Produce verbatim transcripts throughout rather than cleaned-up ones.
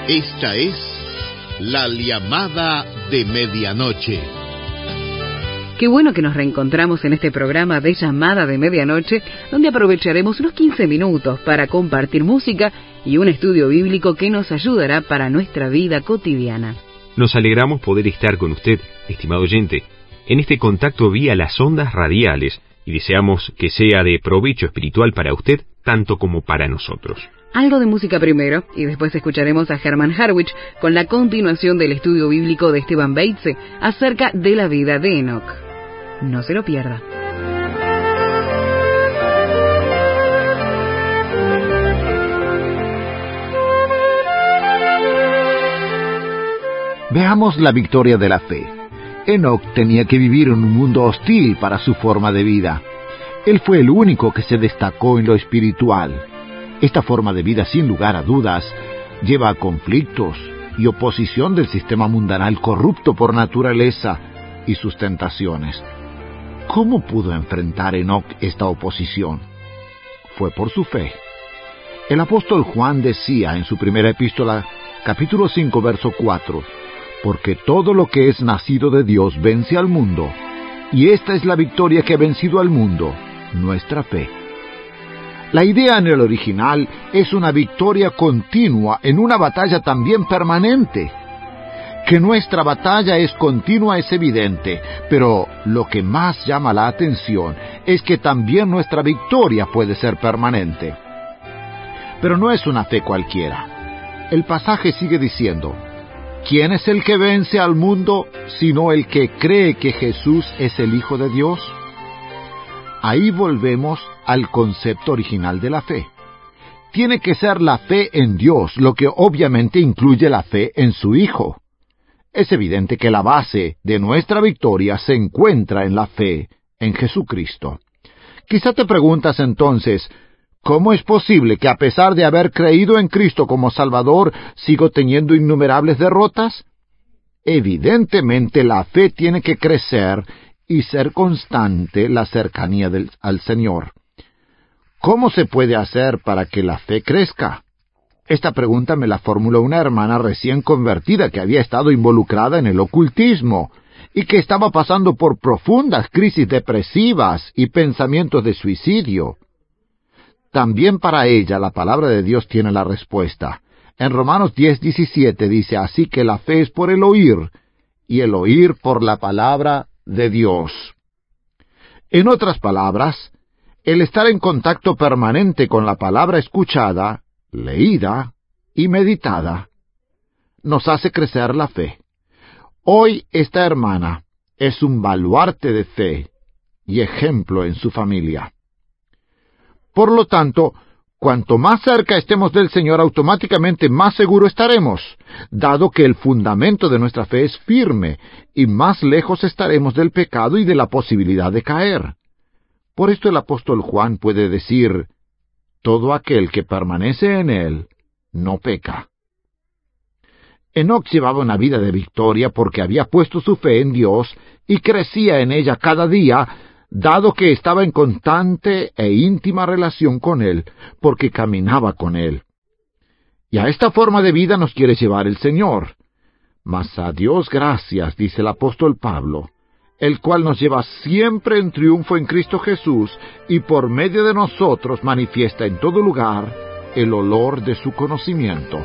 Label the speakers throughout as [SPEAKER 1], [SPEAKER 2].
[SPEAKER 1] Esta es la llamada de medianoche.
[SPEAKER 2] Qué bueno que nos reencontramos en este programa de Llamada de Medianoche, donde aprovecharemos unos quince minutos para compartir música y un estudio bíblico que nos ayudará para nuestra vida cotidiana.
[SPEAKER 3] Nos alegramos poder estar con usted, estimado oyente, en este contacto vía las ondas radiales, y deseamos que sea de provecho espiritual para usted, tanto como para nosotros.
[SPEAKER 2] Algo de música primero, y después escucharemos a Herman Harwich con la continuación del estudio bíblico de Esteban Bates acerca de la vida de Enoc. No se lo pierda.
[SPEAKER 4] Veamos la victoria de la fe. Enoc tenía que vivir en un mundo hostil para su forma de vida. Él fue el único que se destacó en lo espiritual. Esta forma de vida, sin lugar a dudas, lleva a conflictos y oposición del sistema mundanal corrupto por naturaleza y sus tentaciones. ¿Cómo pudo enfrentar Enoc esta oposición? Fue por su fe. El apóstol Juan decía en su primera epístola, capítulo cinco, verso cuatro, «Porque todo lo que es nacido de Dios vence al mundo, y esta es la victoria que ha vencido al mundo, nuestra fe». La idea en el original es una victoria continua en una batalla también permanente. Que nuestra batalla es continua es evidente, pero lo que más llama la atención es que también nuestra victoria puede ser permanente. Pero no es una fe cualquiera. El pasaje sigue diciendo, ¿quién es el que vence al mundo sino el que cree que Jesús es el Hijo de Dios? Ahí volvemos al concepto original de la fe. Tiene que ser la fe en Dios, lo que obviamente incluye la fe en su Hijo. Es evidente que la base de nuestra victoria se encuentra en la fe en Jesucristo. Quizá te preguntas entonces, ¿cómo es posible que a pesar de haber creído en Cristo como Salvador, sigo teniendo innumerables derrotas? Evidentemente la fe tiene que crecer y ser constante la cercanía del, al Señor. ¿Cómo se puede hacer para que la fe crezca? Esta pregunta me la formuló una hermana recién convertida que había estado involucrada en el ocultismo y que estaba pasando por profundas crisis depresivas y pensamientos de suicidio. También para ella la palabra de Dios tiene la respuesta. En Romanos diez, diecisiete dice, así que la fe es por el oír, y el oír por la palabra de Dios. En otras palabras, el estar en contacto permanente con la palabra escuchada, leída y meditada, nos hace crecer la fe. Hoy esta hermana es un baluarte de fe y ejemplo en su familia. Por lo tanto, cuanto más cerca estemos del Señor, automáticamente más seguro estaremos, dado que el fundamento de nuestra fe es firme, y más lejos estaremos del pecado y de la posibilidad de caer. Por esto el apóstol Juan puede decir, todo aquel que permanece en él, no peca. Enoc llevaba una vida de victoria porque había puesto su fe en Dios y crecía en ella cada día, dado que estaba en constante e íntima relación con Él, porque caminaba con Él. Y a esta forma de vida nos quiere llevar el Señor. Mas a Dios gracias, dice el apóstol Pablo, el cual nos lleva siempre en triunfo en Cristo Jesús, y por medio de nosotros manifiesta en todo lugar el olor de su conocimiento.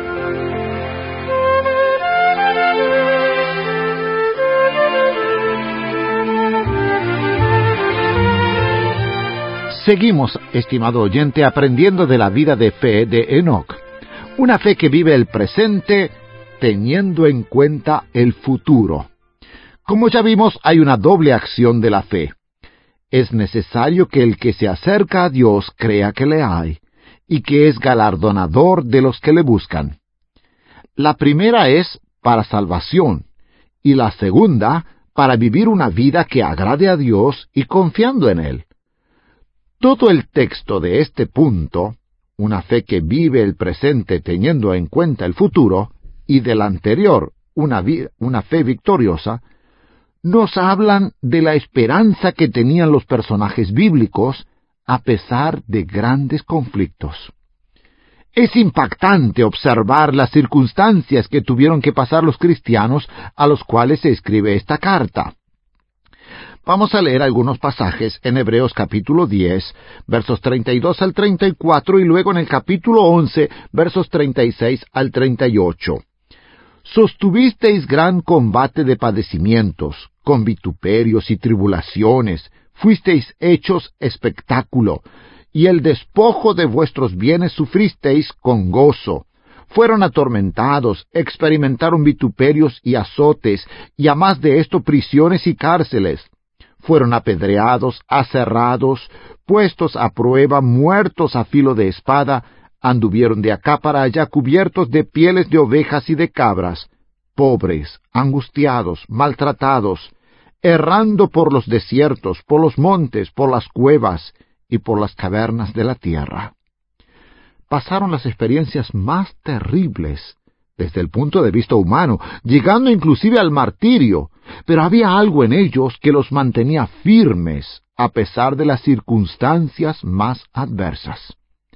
[SPEAKER 4] Seguimos, estimado oyente, aprendiendo de la vida de fe de Enoc. Una fe que vive el presente teniendo en cuenta el futuro. Como ya vimos, hay una doble acción de la fe. Es necesario que el que se acerca a Dios crea que le hay, y que es galardonador de los que le buscan. La primera es para salvación, y la segunda para vivir una vida que agrade a Dios y confiando en Él. Todo el texto de este punto, una fe que vive el presente teniendo en cuenta el futuro, y del anterior, una, vi- una fe victoriosa, nos hablan de la esperanza que tenían los personajes bíblicos a pesar de grandes conflictos. Es impactante observar las circunstancias que tuvieron que pasar los cristianos a los cuales se escribe esta carta. Vamos a leer algunos pasajes en Hebreos capítulo diez, versos treinta y dos al treinta y cuatro, y luego en el capítulo once, versos treinta y seis al treinta y ocho. Sostuvisteis gran combate de padecimientos, con vituperios y tribulaciones, fuisteis hechos espectáculo, y el despojo de vuestros bienes sufristeis con gozo. Fueron atormentados, experimentaron vituperios y azotes, y a más de esto prisiones y cárceles. Fueron apedreados, aserrados, puestos a prueba, muertos a filo de espada, anduvieron de acá para allá cubiertos de pieles de ovejas y de cabras, pobres, angustiados, maltratados, errando por los desiertos, por los montes, por las cuevas y por las cavernas de la tierra. Pasaron las experiencias más terribles desde el punto de vista humano, llegando inclusive al martirio, pero había algo en ellos que los mantenía firmes a pesar de las circunstancias más adversas.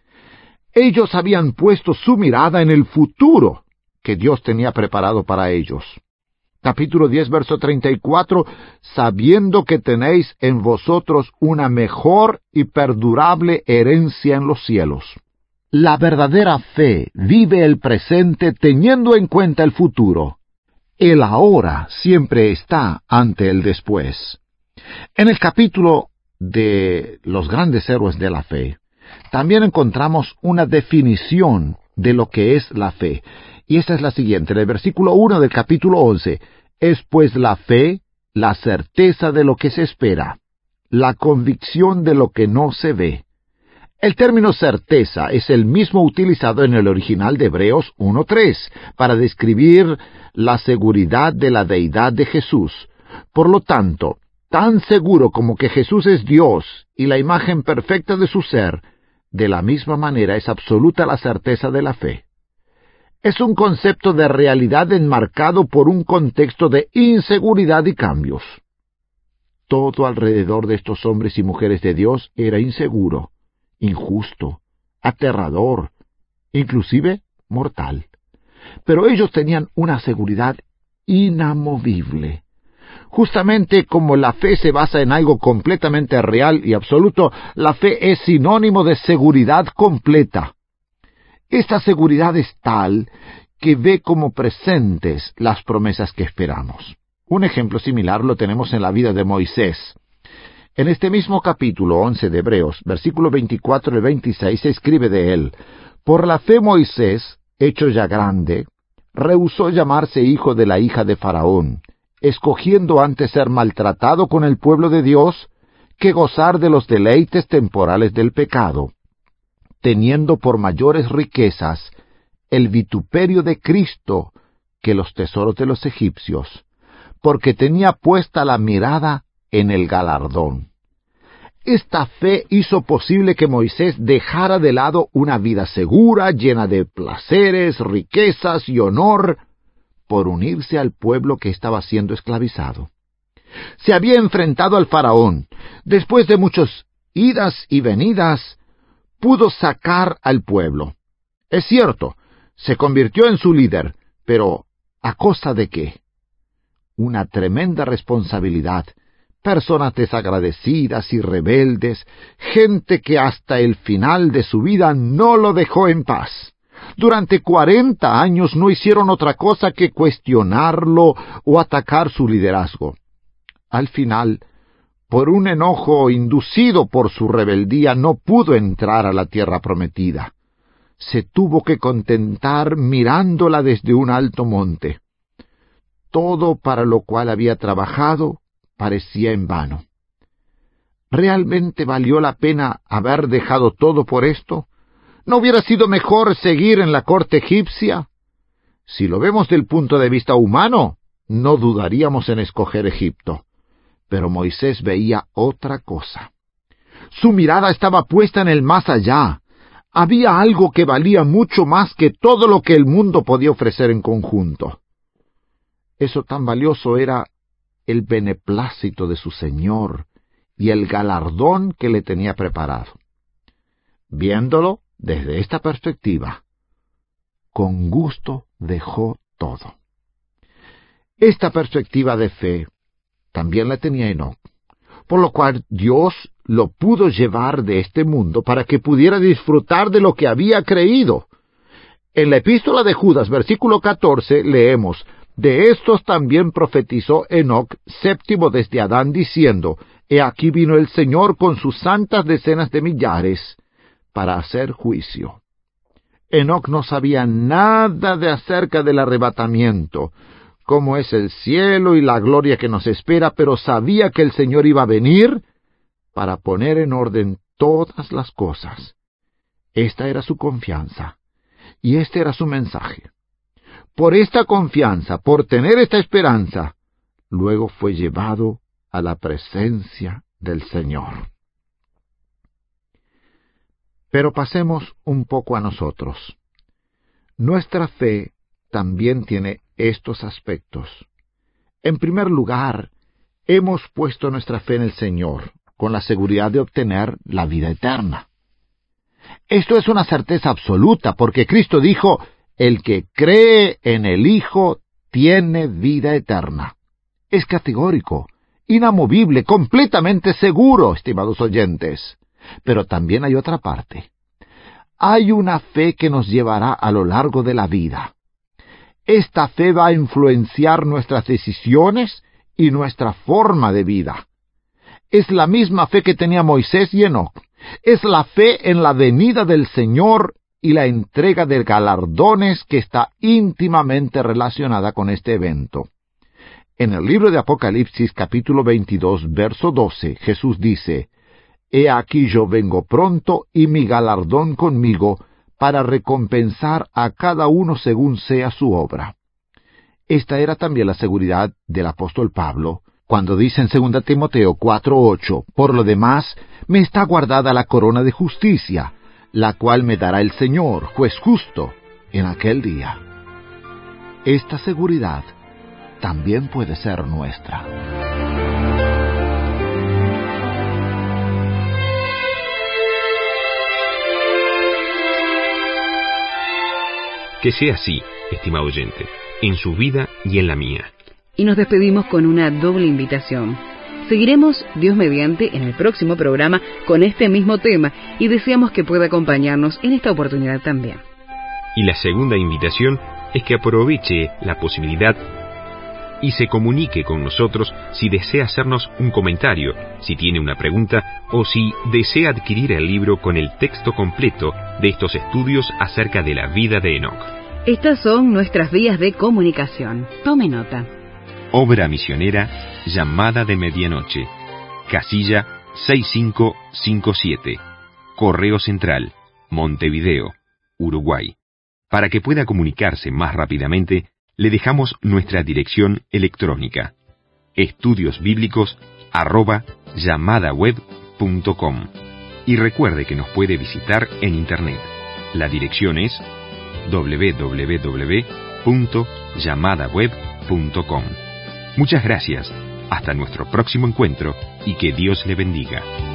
[SPEAKER 4] Ellos habían puesto su mirada en el futuro que Dios tenía preparado para ellos. Capítulo diez, verso treinta y cuatro, sabiendo que tenéis en vosotros una mejor y perdurable herencia en los cielos. La verdadera fe vive el presente teniendo en cuenta el futuro. El ahora siempre está ante el después. En el capítulo de los grandes héroes de la fe, también encontramos una definición de lo que es la fe. Y esta es la siguiente, en el versículo uno del capítulo once, es pues la fe, la certeza de lo que se espera, la convicción de lo que no se ve. El término certeza es el mismo utilizado en el original de Hebreos uno tres, para describir la seguridad de la deidad de Jesús. Por lo tanto, tan seguro como que Jesús es Dios y la imagen perfecta de su ser, de la misma manera es absoluta la certeza de la fe. Es un concepto de realidad enmarcado por un contexto de inseguridad y cambios. Todo alrededor de estos hombres y mujeres de Dios era inseguro, injusto, aterrador, inclusive mortal. Pero ellos tenían una seguridad inamovible. Justamente como la fe se basa en algo completamente real y absoluto, la fe es sinónimo de seguridad completa. Esta seguridad es tal que ve como presentes las promesas que esperamos. Un ejemplo similar lo tenemos en la vida de Moisés. En este mismo capítulo once de Hebreos, versículo veinticuatro y veintiséis, se escribe de él: Por la fe Moisés, hecho ya grande, rehusó llamarse hijo de la hija de Faraón, escogiendo antes ser maltratado con el pueblo de Dios que gozar de los deleites temporales del pecado, teniendo por mayores riquezas el vituperio de Cristo que los tesoros de los egipcios, porque tenía puesta la mirada en el galardón. Esta fe hizo posible que Moisés dejara de lado una vida segura, llena de placeres, riquezas y honor, por unirse al pueblo que estaba siendo esclavizado. Se había enfrentado al faraón. Después de muchas idas y venidas, pudo sacar al pueblo. Es cierto, se convirtió en su líder, pero ¿a costa de qué? Una tremenda responsabilidad. Personas desagradecidas y rebeldes, gente que hasta el final de su vida no lo dejó en paz. Durante cuarenta años no hicieron otra cosa que cuestionarlo o atacar su liderazgo. Al final, por un enojo inducido por su rebeldía, no pudo entrar a la tierra prometida. Se tuvo que contentar mirándola desde un alto monte. Todo para lo cual había trabajado parecía en vano. ¿Realmente valió la pena haber dejado todo por esto? ¿No hubiera sido mejor seguir en la corte egipcia? Si lo vemos del punto de vista humano, no dudaríamos en escoger Egipto. Pero Moisés veía otra cosa. Su mirada estaba puesta en el más allá. Había algo que valía mucho más que todo lo que el mundo podía ofrecer en conjunto. Eso tan valioso era el beneplácito de su Señor y el galardón que le tenía preparado. Viéndolo desde esta perspectiva, con gusto dejó todo. Esta perspectiva de fe también la tenía Enoc, por lo cual Dios lo pudo llevar de este mundo para que pudiera disfrutar de lo que había creído. En la epístola de Judas, versículo catorce, leemos: de estos también profetizó Enoc, séptimo desde Adán, diciendo: He aquí vino el Señor con sus santas decenas de millares para hacer juicio. Enoc no sabía nada de acerca del arrebatamiento, cómo es el cielo y la gloria que nos espera, pero sabía que el Señor iba a venir para poner en orden todas las cosas. Esta era su confianza, y este era su mensaje. Por esta confianza, por tener esta esperanza, luego fue llevado a la presencia del Señor. Pero pasemos un poco a nosotros. Nuestra fe también tiene estos aspectos. En primer lugar, hemos puesto nuestra fe en el Señor, con la seguridad de obtener la vida eterna. Esto es una certeza absoluta, porque Cristo dijo: el que cree en el Hijo tiene vida eterna. Es categórico, inamovible, completamente seguro, estimados oyentes. Pero también hay otra parte. Hay una fe que nos llevará a lo largo de la vida. Esta fe va a influenciar nuestras decisiones y nuestra forma de vida. Es la misma fe que tenía Moisés y Enoc. Es la fe en la venida del Señor y la entrega de galardones que está íntimamente relacionada con este evento. En el libro de Apocalipsis, capítulo veintidós, verso doce, Jesús dice: He aquí yo vengo pronto, y mi galardón conmigo, para recompensar a cada uno según sea su obra. Esta era también la seguridad del apóstol Pablo, cuando dice en segunda Timoteo cuatro ocho: Por lo demás, me está guardada la corona de justicia, la cual me dará el Señor, juez justo, en aquel día. Esta seguridad también puede ser nuestra.
[SPEAKER 3] Que sea así, estimado oyente, en su vida y en la mía.
[SPEAKER 2] Y nos despedimos con una doble invitación. Seguiremos, Dios mediante, en el próximo programa con este mismo tema, y deseamos que pueda acompañarnos en esta oportunidad también.
[SPEAKER 3] Y la segunda invitación es que aproveche la posibilidad y se comunique con nosotros si desea hacernos un comentario, si tiene una pregunta o si desea adquirir el libro con el texto completo de estos estudios acerca de la vida de Enoc.
[SPEAKER 2] Estas son nuestras vías de comunicación. Tome nota.
[SPEAKER 3] Obra misionera Llamada de Medianoche, casilla seis cinco cinco siete, Correo Central, Montevideo, Uruguay. Para que pueda comunicarse más rápidamente, le dejamos nuestra dirección electrónica: estudiosbíblicos arroba llamadaweb punto com. Y recuerde que nos puede visitar en Internet. La dirección es doble u doble u doble u punto llamadaweb punto com. Muchas gracias. Hasta nuestro próximo encuentro y que Dios le bendiga.